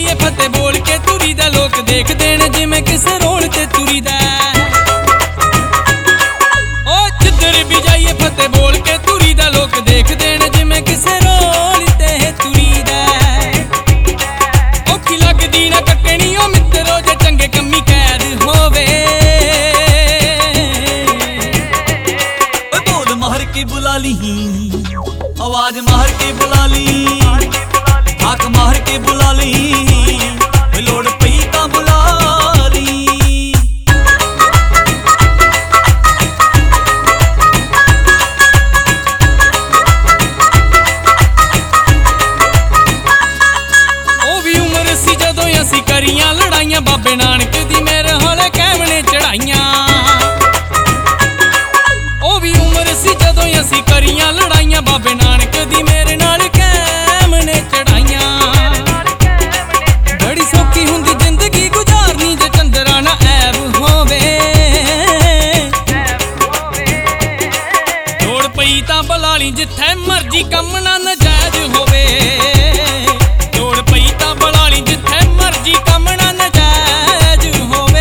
ਜਾਈਏ ਫਤਿਹ ਬੋਲ ਕੇ ਤੁਰੀ ਦਾ, ਲੋਕ ਦੇਖ ਦੇਣ ਜਿਵੇਂ ਕਿਸੇ ਰੋਲ ਤੇ ਤੁਰੀ ਦਾ। ਓ ਜਿੱਧਰ ਵੀ ਜਾਈਏ ਫਤਿਹ ਬੋਲ ਕੇ ਤੁਰੀ ਦਾ, ਲੋਕ ਦੇਖ ਦੇਣ ਜਿਵੇਂ ਕਿਸੇ ਰੋਲ ਤੇ ਤੁਰੀ ਦਾ। ਔਖੀ ਲੱਗਦੀ ਨਾ ਕੱਟਣੀ ਓ ਮਿੱਤਰੋ ਜੇ ਚੰਗੇ ਕੰਮੀ ਕੈਦ ਹੋਵੇ। बोल मार के बुला ली, आवाज मार के बुला ली, हाक मार के बुला ली, लोड़ पई तां बुला ली। ਉਹ ਵੀ ਉਮਰ ਸੀ ਜਦੋਂ ਅਸੀਂ ਕਰੀਆਂ ਲੜਾਈਆਂ, ਬਾਬੇ ਨਾਨਕ ਦੀ ਮੇਰੇ ਹਾਲੇ ਕਹਿਵਣੇ ਚੜਾਈਆਂ। ਉਹ ਵੀ ਉਮਰ ਸੀ ਜਦੋਂ ਅਸੀਂ ਕਰੀਆਂ ਲੜਾਈਆਂ, ਬਾਬੇ ਨਾਨਕ ਦੀ ਮੇਰੇ ਨਾਲ ਕਾਇਮ ਨੇ ਚੜਾਈਆਂ। ਬੜੀ ਸੌਖੀ ਹੁੰਦੀ ਜ਼ਿੰਦਗੀ ਗੁਜ਼ਾਰਨੀ ਜੇ ਚੰਦਰਾ ਨਾ ਐਬ ਹੋਵੇ। ਲੋੜ ਪਈ ਤਾਂ ਬੁਲਾ ਲਈ ਜਿੱਥੇ ਮਰਜੀ ਕੰਮ ਨਾ ਨਜਾਇਜ਼ ਹੋਵੇ। ਲੋੜ ਪਈ ਤਾਂ ਬੁਲਾ ਲਈ ਜਿੱਥੇ ਮਰਜੀ ਕੰਮ ਨਾ ਨਜਾਇਜ਼ ਹੋਵੇ।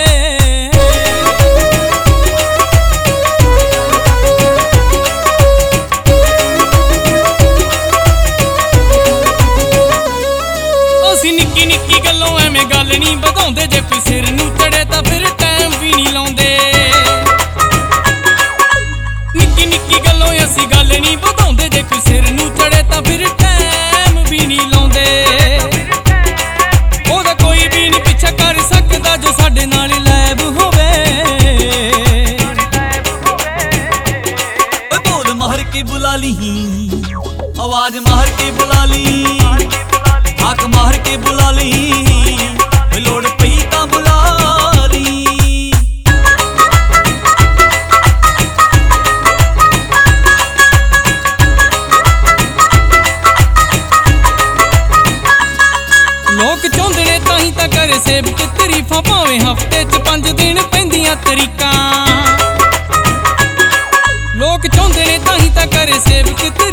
ਅਸੀਂ ਨਿੱਕੀ ਨਿੱਕੀ ਗੱਲੋਂ ਐਵੇਂ ਗੱਲ ਨਹੀਂ ਵਧਾਉਂਦੇ, ਜੇ ਕੋਈ ਸਿਰ ਨੂੰ ਚੜੇ ਤਾਂ ਫਿਰ ਟਾਈਮ ਵੀ ਨਹੀਂ ਲਾਉਂਦੇ। ਨਿੱਕੀ ਨਿੱਕੀ ਗੱਲੋਂ ਅਸੀਂ ਗੱਲ ਨਹੀਂ ਵਧਾਉਂਦੇ, ਜੇ ਕੋਈ ਸਿਰ ਨੂੰ ਚੜੇ ਤਾਂ ਫਿਰ ਟਾਈਮ ਵੀ ਨਹੀਂ ਲਾਉਂਦੇ। ਉਹਦਾ ਕੋਈ ਵੀ ਨਹੀਂ ਪਿੱਛਾ ਕਰ ਸਕਦਾ ਜੋ ਸਾਡੇ ਨਾਲ ਲੈਬ ਹੋਵੇ। बोल मार के बुला ली, आवाज मार के बुला ली, हाक मार के बुला ली, लोड़ पई तां बुला ली। ਲੋਕ ਚਾਹੁੰਦੇ ਨੇ ਤਾਂ ਹੀ ਤਾਂ ਕਰੇ ਸੇਵਕ ਤਰੀਫਾਂ, ਭਾਵੇਂ ਹਫ਼ਤੇ 'ਚ 5 ਦਿਨ ਪੈਂਦੀਆਂ ਤਰੀਕਾਂ। ਲੋਕ ਚਾਹੁੰਦੇ ਨੇ ਤਾਂ ਹੀ ਤਾਂ ਕਰੇ ਸੇਵਕ